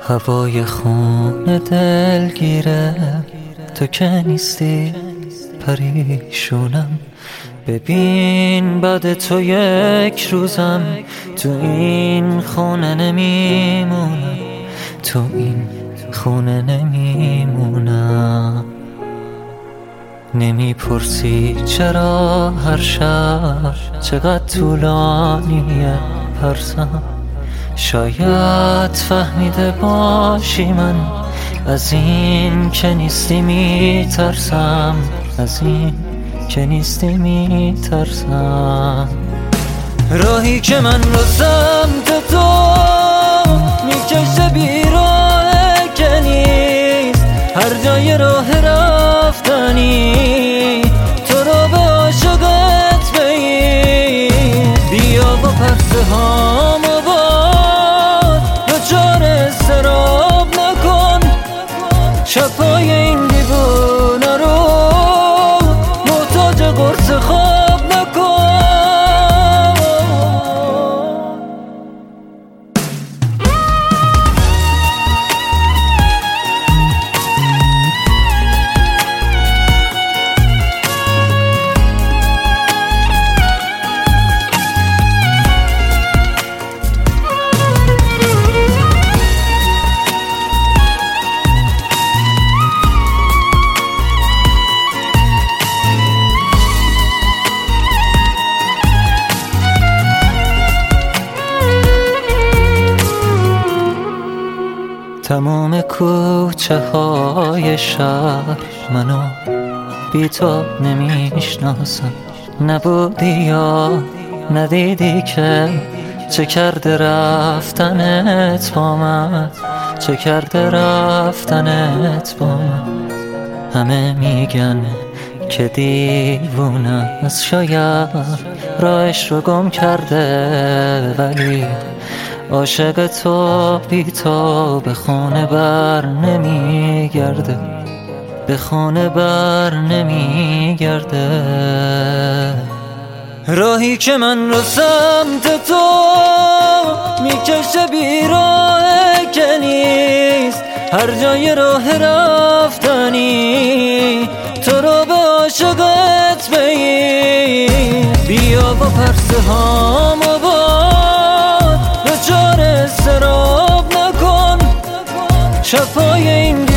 هوای خون دلگیره تو که نیستی پریشونم. ببین بعد تو یک روزم تو این خونه نمیمونم، تو این خونه نمیمونم. نمیپرسی چرا هر شب چقدر طولانیه پرسم. شاید فهمیده باشی من از این که نیستی میترسم، از این که نیستی میترسم. راهی که من رو سمت تو میکشه بیراه که نیست، هر جای راه رفتنی تو رو به عاشقت بگیر. بیا با پرسه هامو دچار استراب نکن، شبای این دیوونه رو محتاج قرص خواب نکن. تمام کوچه های شهر منو بی تو نمیشناسم. نبودی یا ندیدی که چه کرده رفتنت با من، چه کرده رفتنت با من. همه میگن که دیوونه از شاید راهش رو گم کرده، ولی عاشق تو بی تو به خونه بر نمیگرده، به خونه بر نمیگرده. راهی که من رو سمت تو میکشه بیراه که نیست، هر جای راه رفتنی تو رو به عاشقت بگیر. بیا با پرسه هامو دچار استراب نکن، شبای این